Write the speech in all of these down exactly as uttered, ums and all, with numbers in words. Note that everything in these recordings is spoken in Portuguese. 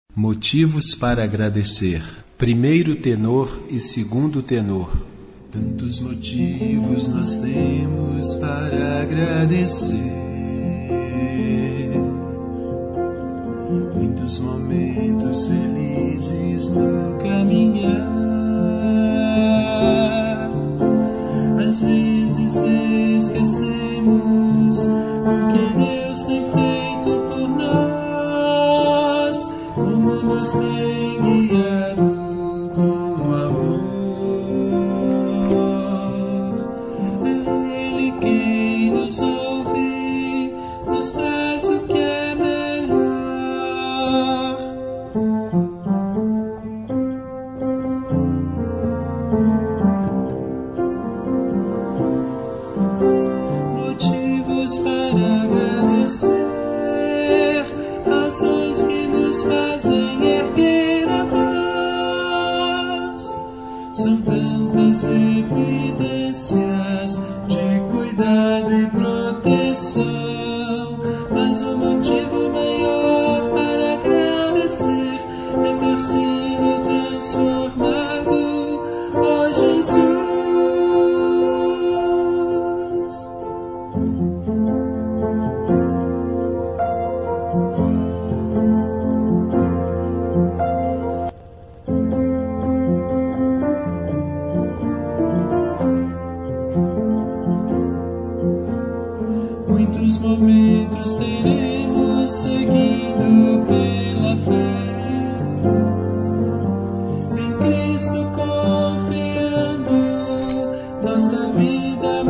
Motivos para agradecer. Primeiro tenor e segundo tenor. Tantos motivos nós temos para agradecer. Muitos momentos felizes no caminhar. Às vezes esquecemos o que Deus tem feito por nós, como nos tem guiado com amor. É Ele quem nos ouve, nos traz o que é melhor. Motivos para agradecer, razões que nos fazem erguer a voz. São tantas evidências de cuidado e proteção, mas o motivo maior para agradecer é ter sido transformado por Jesus. Muitos momentos teremos seguindo pela fé, em Cristo confiando, nossa vida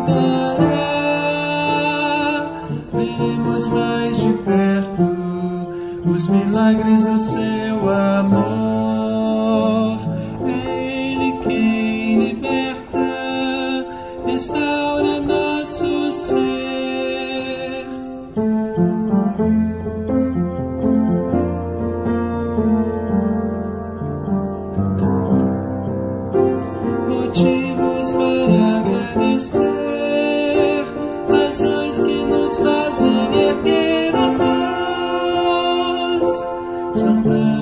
mudará. Veremos mais de perto os milagres do seu amor. É Ele quem liberta, restaura nosso ser. Motivos para agradecer, razões que nos fazem erguer a voz. São